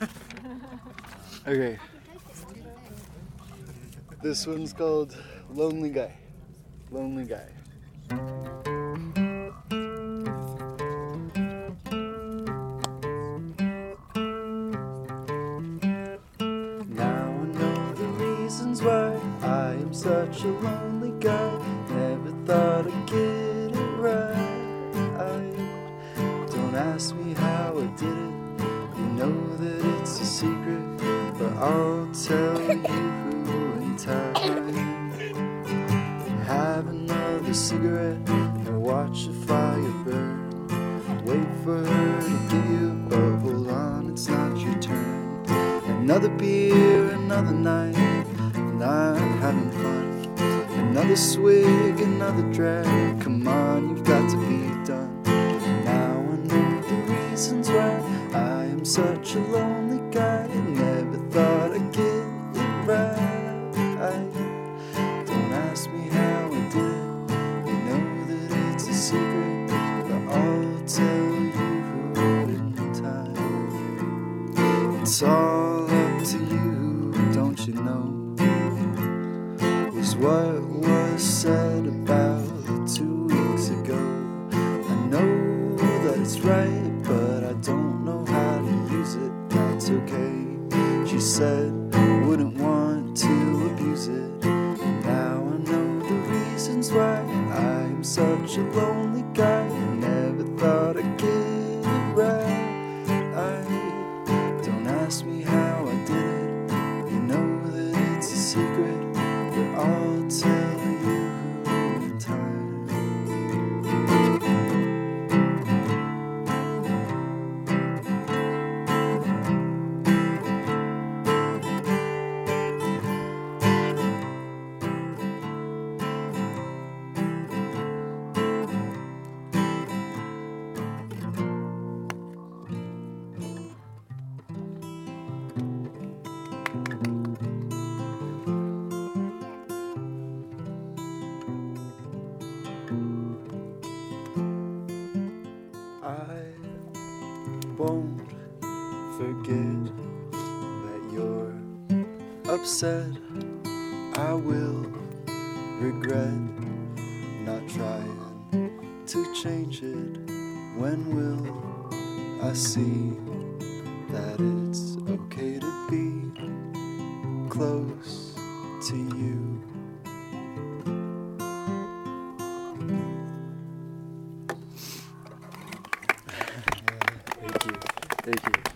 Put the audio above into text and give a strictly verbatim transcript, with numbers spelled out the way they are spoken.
Okay. This one's called Lonely Guy. Lonely Guy. Now I know the reasons why I am such a lonely guy. Never thought I'd get it right. Don't ask me how I did it. You know that it's a secret, but I'll tell you in time. Have another cigarette and watch the fire burn. Wait for her to give you a but hold on, it's not your turn. Another beer, another night, and I'm having fun. Another swig, another drag. Come on, you've got to be done. Now I know the reasons why I am such a lonely guy. I never thought I'd get it right. Don't ask me how I did it. You know that it's a secret, but I'll tell you in time. It's all up to you, don't you know? Was what was said about two weeks ago. I know that it's right, but I don't know how to use it. That's okay, she said, wouldn't want to abuse it. Now I know the reasons why I'm such a lonely guy. I never thought I'd get it right. Don't ask me how I did it. You know that it's a secret, but I'll tell you in time. I won't forget that you're upset. I will regret not trying to change it. When will I see that it's okay to be close to you? Thank you. Thank you.